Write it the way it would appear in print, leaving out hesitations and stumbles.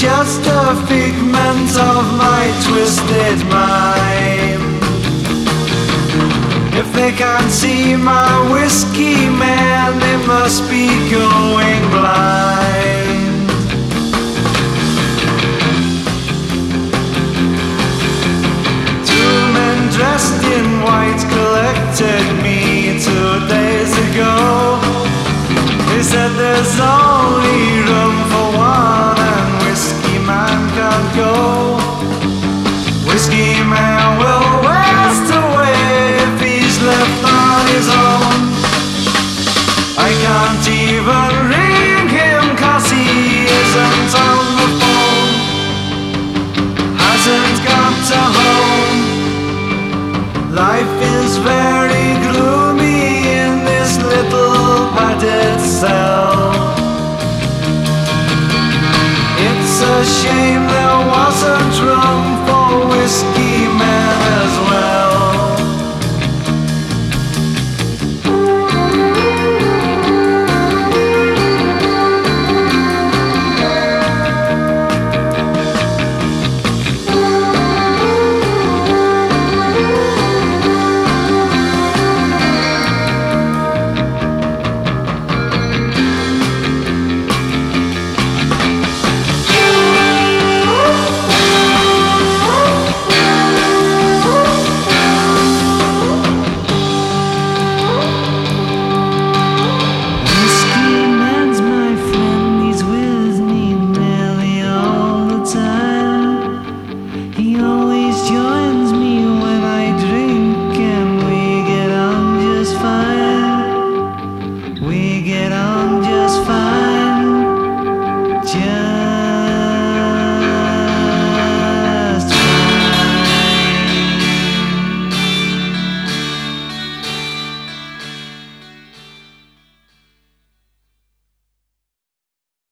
just a figment of my twisted mind. If they can't see my whiskey man, they must be going blind. Two men dressed in white collected me 2 days ago. They said there's only room for one and Whiskey Man can't go. Whiskey Man will waste away if he's left on his own. I can't even ring him 'cause he isn't on the phone. Hasn't got a home. Life is very gloomy in this little padded cell. It's a shame there wasn't room for Whiskey